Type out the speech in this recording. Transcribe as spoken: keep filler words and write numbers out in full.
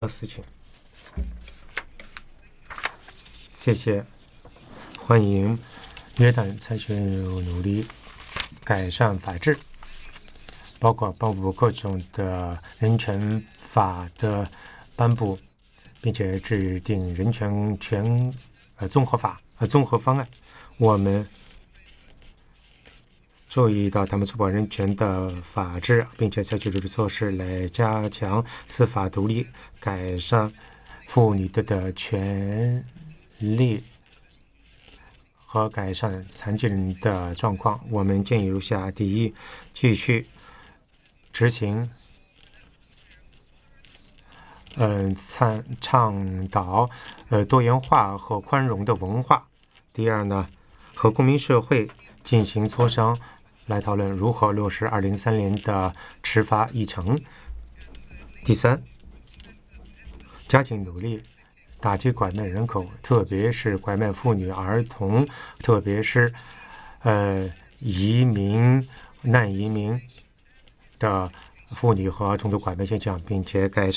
的事情。谢谢，欢迎约旦采取努力改善法治，包括颁布各种的人权法的颁布，并且制定人权权呃综合法和综合方案。我们注意到他们确保人权的法治，并且采取这种措施来加强司法独立，改善妇女的权利和改善残疾人的状况。我们建议如下：第一，继续执行嗯倡倡导呃多元化和宽容的文化。第二呢，和公民社会进行磋商，来讨论如何落实二零三年的执法议程。第三，加紧努力打击拐卖人口，特别是拐卖妇女、儿童，特别是呃移民、难移民的妇女和儿童的拐卖现象，并且改善